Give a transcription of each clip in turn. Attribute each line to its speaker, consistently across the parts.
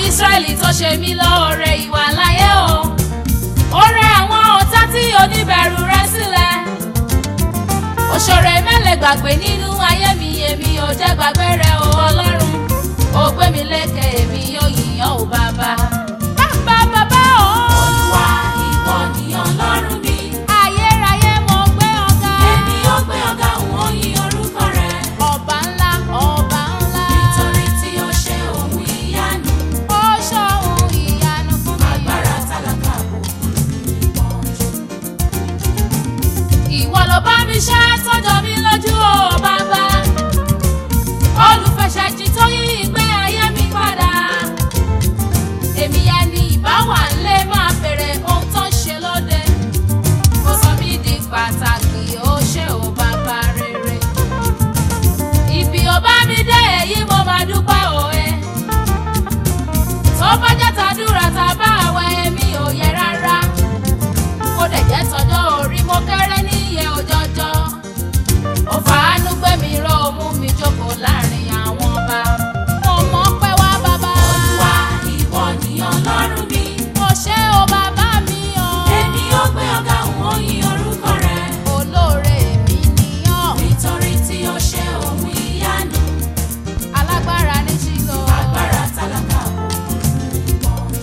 Speaker 1: Ísírẹ́lì tó ṣe mí lóore ìwà láyé o. Ó rẹ àwọn ọ̀tá tí oníbẹ̀rù rẹ sílẹ̀. Òṣèré mẹ́lẹ̀ gbàgbé nínú ayé mi, èmi ò jẹ́ gbàgbé rẹ o Ọlọ́run. Ó gbé mi lékè, èmi yóò yìn ọ́ o bàbá. Bàbá bàbá o. Olúwa ìwọ ni Ọlọ́run mi. Ayérayé mo gbé ọ̀gá. Èmi yóò gbé ọ̀gá, òun ó yìn orúkọ rẹ. Ọba ńlá, ọba ńlá. Nítorí tí ó ṣe ohun ìyanu. Ó ṣe ohun ìyanu fún mi. Agbára tálákà kò kúrò ní ìpọ́njú. Ìwọ ló bá mi ṣe tọ́jọ́ mi lójú o bàbá. Olùfẹsẹ̀jì tó yí ìgbé ayé mi padà. Èmi ẹni ìbáwà ńlé máa bèrè ohun tó ń ṣe lóde. Ó sọ mí di pàtàkì, ó ṣe ò bàbá rere. Ibi ò bá mi dé èyí mo máa dúpẹ́ òwe. Tó bá jẹ́ tàdúrà tàbá àwẹ̀ èmi ò yẹ rárá. Kó dẹ̀ jẹ́ tọjọ́ orí mo kéré níye òjọ́jọ́. Ó fàánú gbé mi ró, ó mú mi jókòó láàrin àwọn ọba. Mo mọ̀ pé wá bàbá. Olúwa ìwọ ni Ọlọ́run mi. Mo ṣe o bàbá mi o. Èmi yóò gbé ọ̀gá, òun ó yìn orúkọ rẹ. Olóore mi nìyàn. Nítorí tí ó ṣe ohun ìyanu. Alágbára ní Ṣílò. Agbára tálákà kò kúrò ní ìpọ́njú.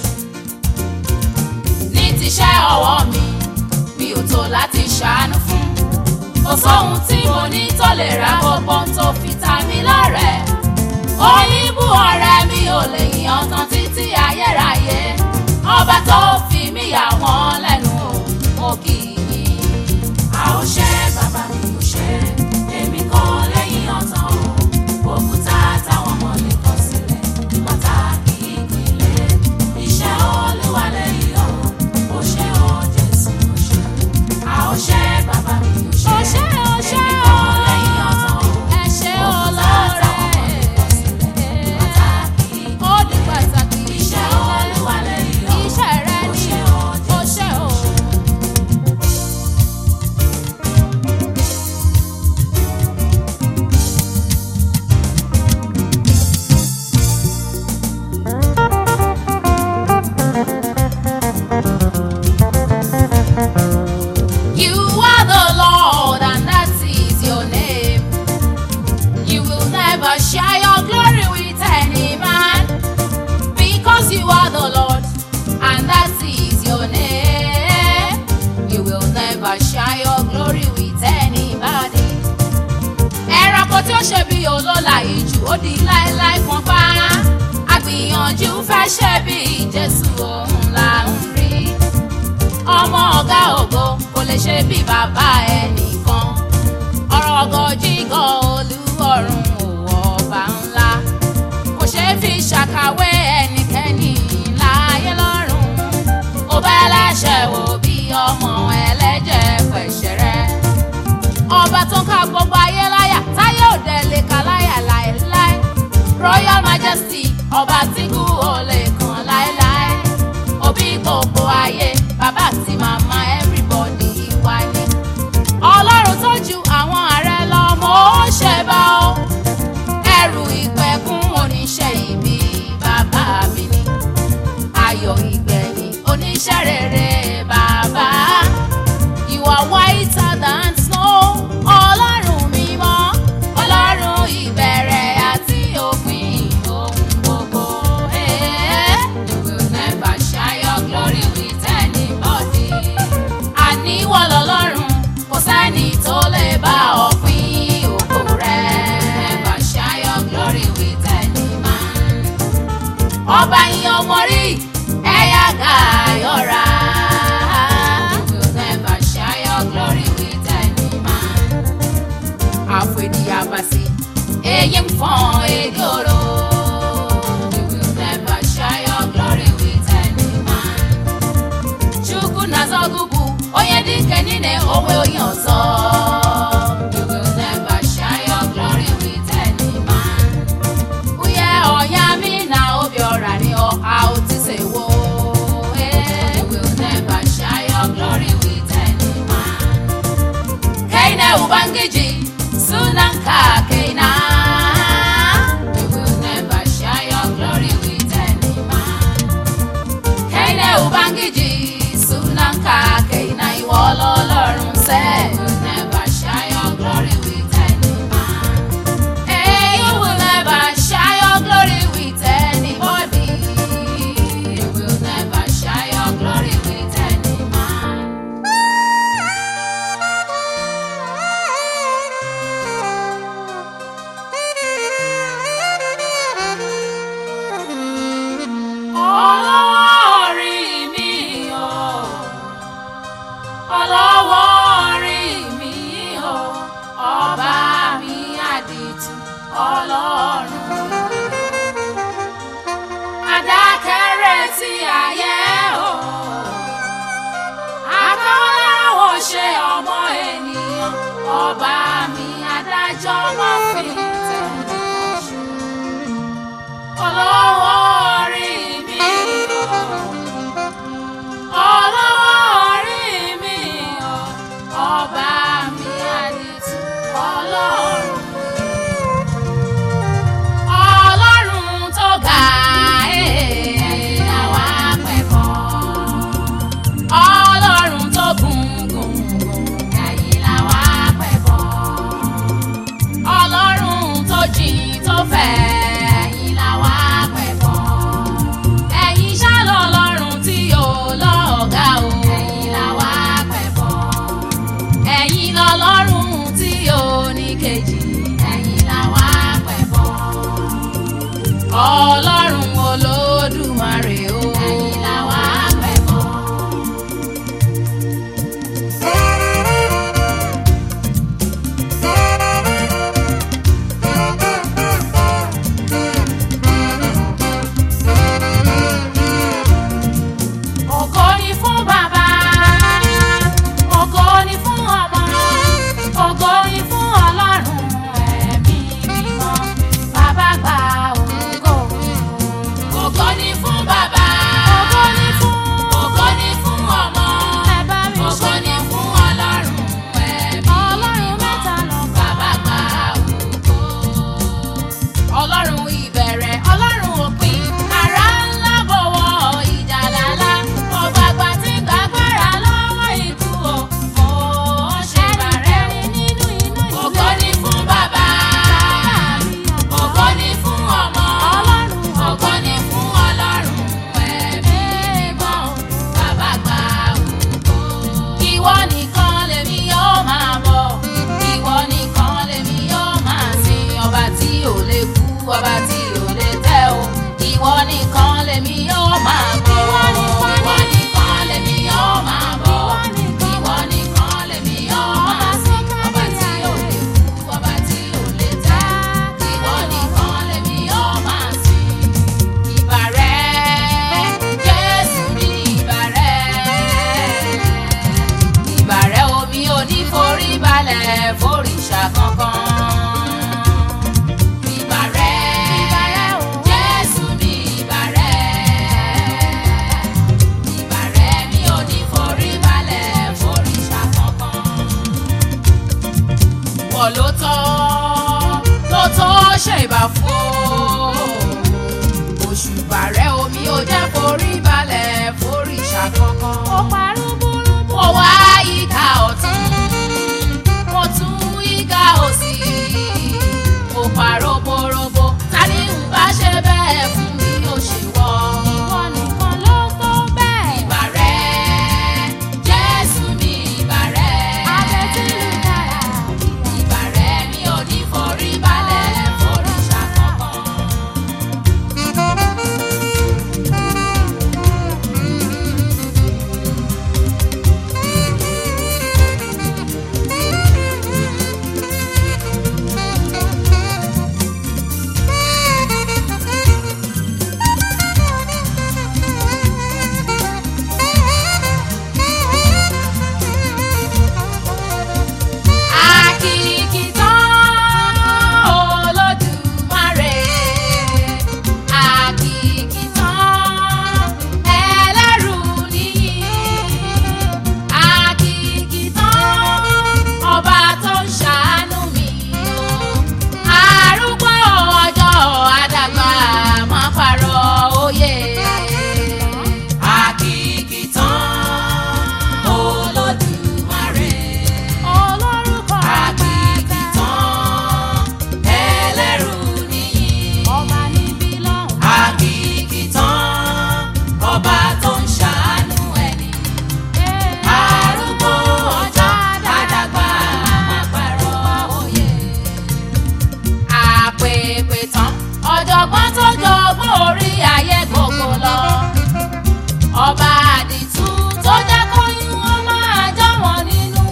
Speaker 1: Ní tiṣẹ́ ọwọ́ mi, mi ò tó láti ṣàánú fún. Kò sóhun tí mo ní tó lè ra gbogbo tó fi ta mi lọ́rẹ. Òyìnbó ọ̀rẹ́ mi ò lè yàn tán títí ayérayé. Ọba tó fi mí yà wọ́n lẹ́nu o, mo kì í yìn. A ò ṣe bàbá mi ò ṣe, èmi kò lẹ́yìn ọ̀tàn o. Òkúta táwọn ọmọ lè kọ sílẹ̀, pàtàkì ìpìlẹ̀. Iṣẹ́ Olúwa lẹ́yìn o, ó ṣe o Jésù ó ṣe. A ò ṣe bàbá mi ò ṣe. Ó ṣe ó ṣe ó. Èmi kò lẹ́yìn ọ̀tàn o. Ẹ ṣe olóore. Ó di pàtàkì. Iṣẹ́ Olúwa lẹ́yìn o. Iṣẹ́ rẹ ni ó ṣe o. You are the Lord, and that is your name. You will never share your glory with any man, because you are the Lord, and that is your name. You will never share your glory with anybody. Ẹranko tí ó ṣe bí olóla ìjù, ó di láéláé kan pa. Àgbìyànjú fẹ́ ṣe bí Jésù, òun là ń rí. Ọmọ ọ̀gá ògo kò lè ṣe bí bàbá ẹnìkan. Ọ̀rọ̀ ọ̀gọ̀jígọ̀ Olúọ̀run òwò ọba ńlá. Kò ṣe fi ṣàkàwé ẹnikẹ́ni láyé lọ́run. Ó bá ẹlẹ́ṣẹ̀ wò bí ọmọ ẹlẹ́jẹ̀ pẹ̀ṣẹ̀ rẹ̀. Ọba tó ń ká gbogbo ayé láyà, táyé òde lè ká láyà láéláé. Royal Majesty, ọba tí kú ò lè kàn láéláé. Òbí gbogbo ayé, bàbá àti màmá everybody wá ní. Ọlọ́run tó ju àwọn ààrẹ lọ, mo ṣe bá ọ. Ẹrù ìpẹ̀kun oníṣẹ́ ibi bàbá mi ni. Ayọ̀ ìgbẹ̀yìn oníṣẹ́ rere bàbá. You are whiter than snow. Ọlọ́run mímọ́, Ọlọ́run ìbẹ̀rẹ̀ àti òpin ohun gbogbo. You will never share your glory with anybody. Àníwọ̀ lọ́lọ́run, kò sẹ́ni tó lè bá ọ pín ògo rẹ̀. Never share your glory with any man. Ọba yín ọmọ rí, ẹ̀yà gàyọ̀ra. You will never share your glory with any man. Àfòdìyàbàsí, èyí ń fọ́n egoro. You will never share your glory with any man. Chukwu na-azọgụgụ, onye dike niile onwe onye ọzọ. You will never share your glory with any man. Uye ọya mi na Obiora ni ọha otisewo. You will never share your glory with any man. Keine Ubangiji, Sunanka Keina. You will never share your glory with any man. ọlọ́run. Adákẹ́rẹ́ tí ayé o, akọ́láwọ̀ ṣe ọmọ ènìyàn, ọba mi adájọ́ máa fi tẹ̀lé ṣe. Olówó orí mi o, olówó orí mi o, ọba mi àdìtú ọlọ́run. Ọlọ́run tó ga làwa pẹ̀kọ́. Ọlọ́run tó gùn ẹ̀yìn làwa pẹ̀kọ́. Ọlọ́run tó jìn tó fẹ̀ ẹ̀yìn làwa pẹ̀kọ́. Ẹ̀yin ṣá lọ́lọ́run tí yóò lọ́ọ̀gá o, ẹ̀yin làwa pẹ̀kọ́. Ẹ̀yin lọ́lọ́run tí yóò ní kejì, ẹ̀yin làwa pẹ̀kọ́. Ọlọ́run Olódùmarè o, ẹ̀yin làwa pẹ̀kọ́. Ògo ni fún Baba, ògo ni fún Ọmọ, ògo ni fún Ọlọ́run ẹ̀mí mímọ́. Baba gba ògo. Ògo ni fún Baba, ògo ni fún Ọmọ, ògo ni fún Ọlọ́run ẹ̀mí mímọ́. Baba gba ògo. Ọlọ́run ìbẹ̀rẹ̀, Ọlọ́run òpin, àrà ńlá bọ̀wọ̀ ìjà lálá. Ọ̀gbàgbà tí gbàgbára lọ́wọ́ ikú o, mo ṣe bàrẹ̀ nínú iná ìlú. Ògo ni fún Baba, ògo ni fún Ọmọ, ògo ni fún Ọlọ́run ẹ̀mí mímọ́. Baba gba ògo. Ìwọ nìkan lèmi yóò máa bọ̀, ìwọ nìkan lèmi yóò máa sìn. Ọba tí ò lè kú, ọba tí ò lè tẹ́ o, ìwọ nìkan lèmi yóò máa bọ̀. Ìwọ nìkan lèmi yóò máa bọ̀, ìwọ nìkan lèmi yóò máa sìn. Ọba tí ò lè kú, ọba tí ò lè tẹ́, ìwọ nìkan lèmi yóò máa sìn. Ìbà rẹ, Jésù ní ìbà rẹ. Ìbà rẹ omi ò ní forí balẹ̀ fòrìṣà kankan. Ìbà rẹ, Jésù ní ìbà rẹ. Ìbà rẹ mi ò ní forí balẹ̀ fòrìṣà kankan. Wọ́n ló tọ́ ṣe ìbà fún o. Òṣùbà rẹ omi ò jẹ́ forí balẹ̀ fòrìṣà kankan. Ó parú burúkú. Mo wá ìka ọ̀tún, mo tún ìka òsì. Mo pa roborobo, ta ni ń bá ṣe bẹ́ẹ̀ fún mi ó ṣe wọ́. Ìwọ nìkan ló tó bẹ́ẹ̀. Ìbà rẹ, Jésù ní ìbà rẹ. Abẹ́tílù dára. Ìbà rẹ mi ò ní forí balẹ̀ fòrìṣà kankan.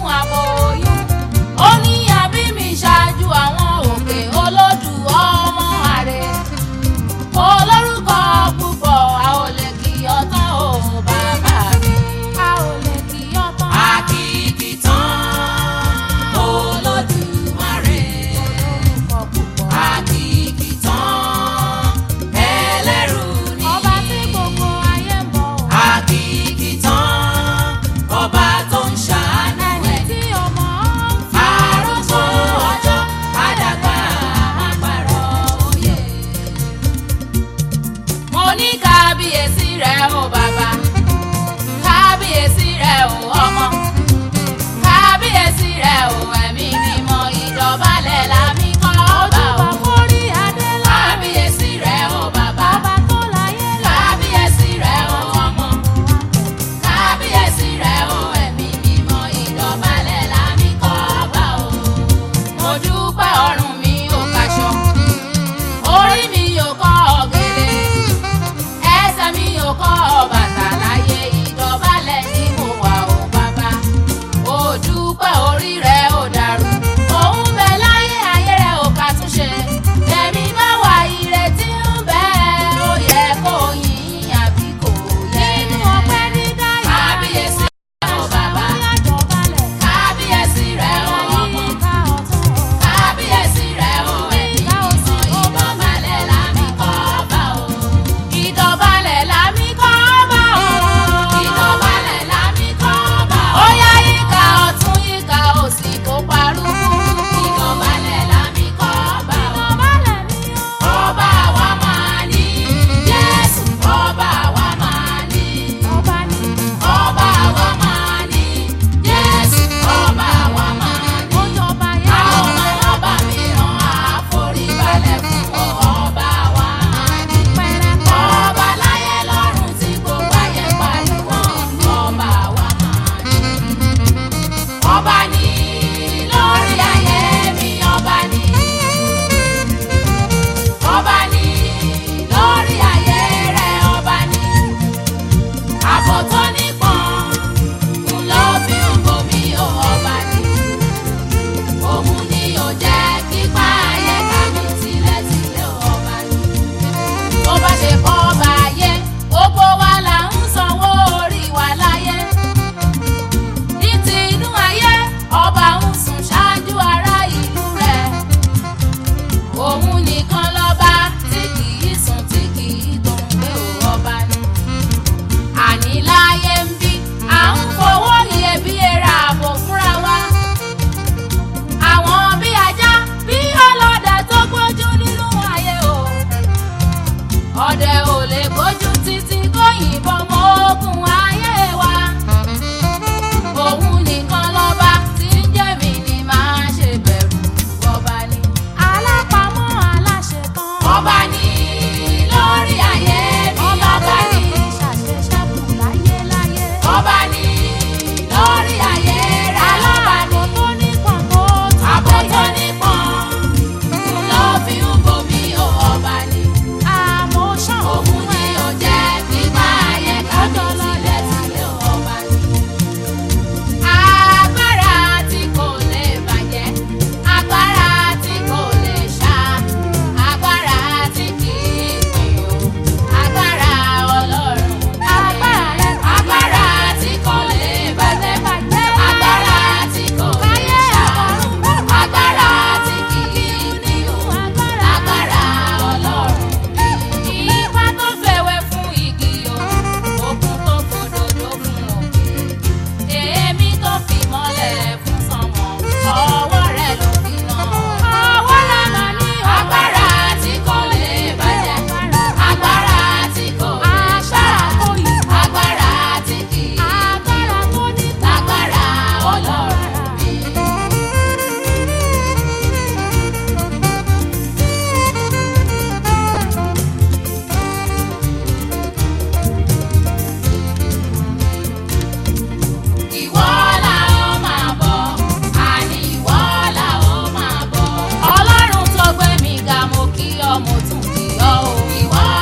Speaker 1: Olódù ọmọ o bàbá, kábíyèsí rẹ o ọmọ, kábíyèsí rẹ o ẹ̀mí mímọ́, ìdọ̀bálẹ̀ la mi kọ́ ọba o. Kábíyèsí rẹ o bàbá, kábíyèsí rẹ o ọmọ, kábíyèsí rẹ o ẹ̀mí mímọ́, ìdọ̀bálẹ̀ la mi kọ́ ọba o. Mo dúpẹ́ ọrùn mi ò kaṣọ, orí mi ò kọ́ ọ̀gẹ̀dẹ̀, ẹsẹ̀ mi ò kọ́ bàtà láyé, ìdọ̀bálẹ̀ ni mo wà o bàbá. Ó dúpẹ́ orí rẹ̀ ò dàrú, òun bẹ láyé ayé rẹ̀ ò kàtúnṣe. Ẹ̀mí bá wà ìrètí ń bẹ, ó yẹ kó yìn àbí kò yẹ. Nínú ọpẹ́ dídá yìí, kábíyèsí rẹ̀ o bàbá, kábíyèsí rẹ̀ o ọmọ, kábíyèsí rẹ̀ o ẹ̀mí mímọ́, ìdọ̀bálẹ̀ la mi kọ́ ọba o. Ìdọ̀bálẹ̀ la mi kọ́ ọba o. Ìdọ̀bálẹ̀ la mi kọ́ ọba o. Ó yá yíká ọ̀tún yíká òsì kó parúkú. Ìdọ̀bálẹ̀ la mi kọ́ ọba o. Ọba wa máa ní Jésù, ọba wa máa ní. Ọba wa máa ní Jésù, ọba wa máa ní. Àwọn ọmọ ọba mìíràn á forí balẹ̀ fún ọ, ọba wa máa ní. Ọba láyé lọ́run tí gbogbo ayé pariwo, ọba wa máa ní. Ọba ní lórí ayé mi, ọba ní. Ọba ní lórí ayé rẹ, ọba ní. Ààbò tó nípọn ń lọ fi ń bomi o, ọba ní. Òun ni ò jẹ́ kípa ayé ká mi tilẹ̀tilẹ̀, ọba ní. Tó bá ṣe kọ́ ọba ayé, gbogbo wa là ń sanwó orí wa láyé. Ní ti inú ayé, ọba ń sùn ṣáájú ará ìlú rẹ̀. Òun nìkan lọ́ba tí kì í sùn tí kì í tó ń gbé o, ọba ní. Àní láyé ń bí, à ń fowó iyebíye ra ààbò fúnra wa. Àwọn bí ajá, bí ọlọ́dẹ tó gbójú nínú ayé o. Ọdẹ ò lè gbójú títí kó yìnbọn mọ́ ogun ayé wa. Òun nìkan lọ́ba tí ń jẹ́ mi ni máa ṣe bẹ̀rù, ọba ní. Alápamọ́ aláṣetán, ọba ní lórí ayé mi, ọba ní. Ọba ní lórí ayé rẹ, ọba ní. Ààbò tó nípọn ń lọ fi ń bomi o, ọba ní. Òun ni ò jẹ́ kípa ayé ká mi tilẹ̀tilẹ̀, ọba ní. Agbára tí kò lè bàjẹ́, agbára tí kò lè ṣá, agbára tí kì í pín o, agbára Ọlọ́run mi. Agbára tí kò lè bàjẹ́, agbára tí kò lè ṣá, agbára tí kì í pín o, agbára Ọlọ́run mi. Ipá tó fèwé fún igi o, òkun tó fòdòdó fún òkè, èémí tó fi mọ́lẹ̀ fún sánmọ̀, ọwọ́ rẹ̀ ló fi ná. Ọwọ́ rẹ̀ mà ní agbára tí kò lè bàjẹ́, agbára tí kò lè ṣá, agbára tí kì í pín o, agbára Ọlọ́run mi. Ìwọ la ó máa bọ̀, àní ìwọ la ó máa bọ̀. Ọlọ́run tó gbé mi ga, mo kí ọ, mo tún kí ọ o. Ìwọ